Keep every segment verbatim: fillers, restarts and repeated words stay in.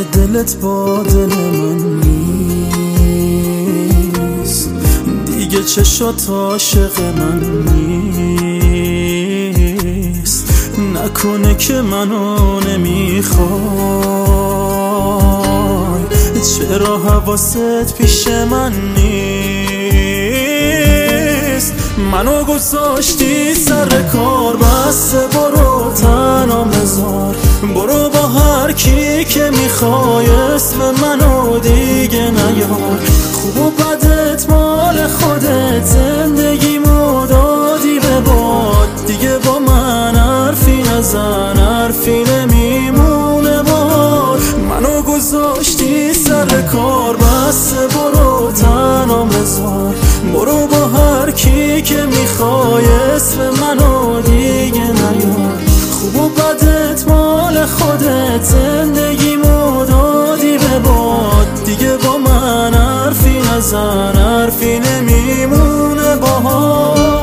دلت با دل من نیست، دیگه چشات عاشق من نیست. نکنه که منو نمیخوای، چرا حواست پیش من نیست؟ منو گذاشتی سر کار، بس برو تنها بذار، برو با هر کی که میخوای اسم منو دیگه نیار. خوب و بدت مال خودت، زندگیمو دادی به باد، دیگه با من حرفی نزن، حرفی نمیمونه بار. منو گذاشتی سر کار، بس برو تنها بذار، برو با هر کی که میخوای اسم منو دیگه نیار. خوب و بدت مال خودت، زندگیمو دادی به باد، دیگه با من حرفی نزن، حرفی نمیمونه باهات.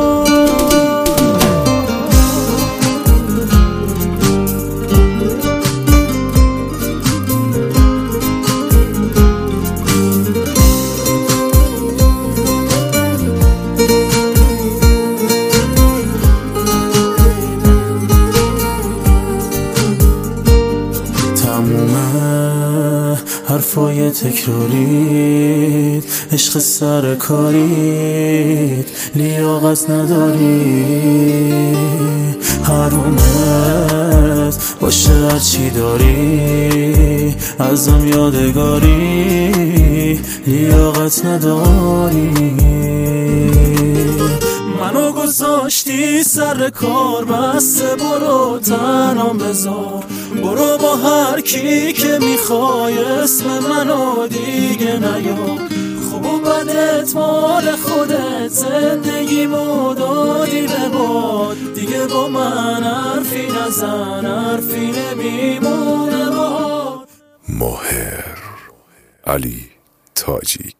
حرفای تکرارید، عشق سرکارید، لیاقت نداری. حرومت باشه هرچی داری، ازم یادگاری، لیاقت نداری. منو گذاشتی سر کار، بس برو تنها بذار، برو با هر کی که میخوای اسم منو دیگه نیار. خوب و بدت مال خودت، زندگیمو دادی به باد، دیگه با من حرفی نزن، حرفی نمیمونه باد. ماهر علی تاجیک.